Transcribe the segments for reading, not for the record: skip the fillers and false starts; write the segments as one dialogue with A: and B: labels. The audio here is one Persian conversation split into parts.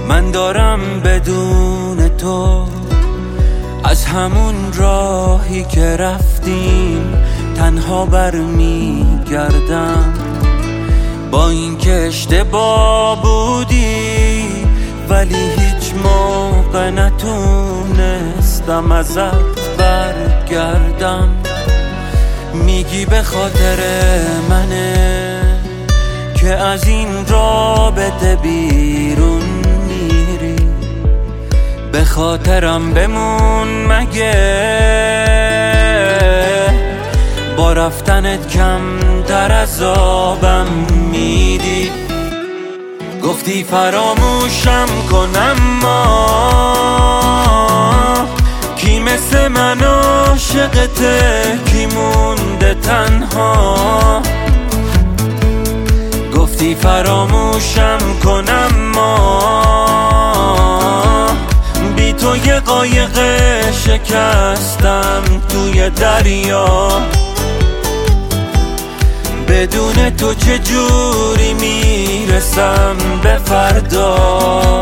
A: من دارم بدون تو از همون راهی که رفتیم تنها برمیگردم، با اینکه اشتباه بودی ولی هیچ موقع نتونستم ازت برگردم. میگی به خاطر منه که از این رابطه بیرون میری، به خاطرم بمون مگه با رفتنت کم در عذابم میدی. گفتی فراموشم کنم ما کی مثل من عاشقته، کی مونده تنها. گفتی فراموشم کنم ما بی تو یه قایق شکستم توی دریا. بدون تو چجوری میرسم به فردا؟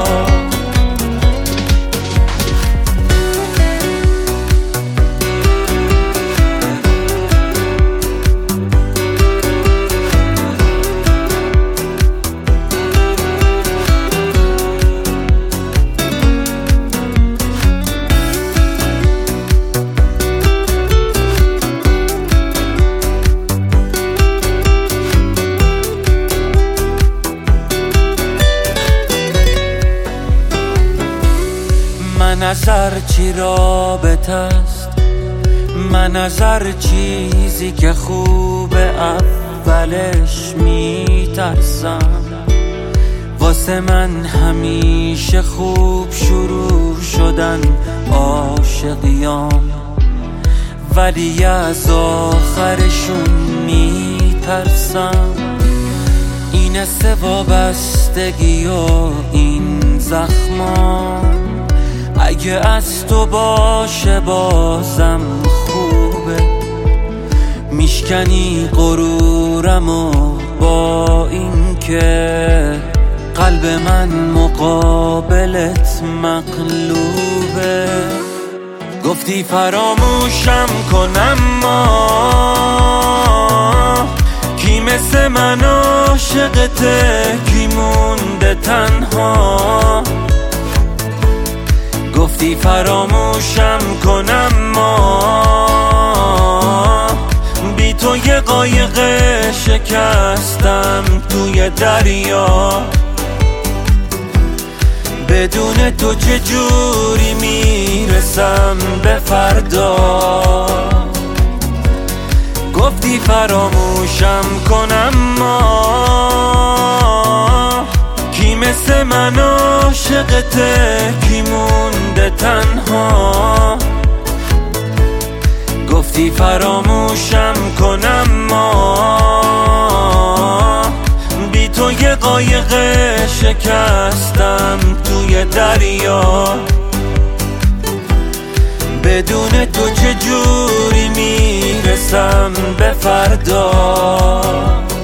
A: من از هر چی رابطه است، من از هر چیزی که خوبه اولش میترسم. واسه من همیشه خوب شروع شدن عاشقیام، ولی از آخرشون میترسم. این وابستگی و این زخما اگه از تو باشه بازم خوبه. میشکنی غرورم و با این که قلب من مقابلت مقلوبه. گفتی فراموشم کنم ما کی مثل من عاشقته، کی مونده تنها. گفتی فراموشم کنم ما بی تو یه قایق شکستم توی دریا. بدون تو چجوری میرسم به فردا؟ گفتی فراموشم کنم ما کی مثل من عاشقته، کی مونده تنها. گفتی فراموشم کنم ما بی تو یه قایق شکستم توی دریا. بدون تو چجوری میرسم به فردا؟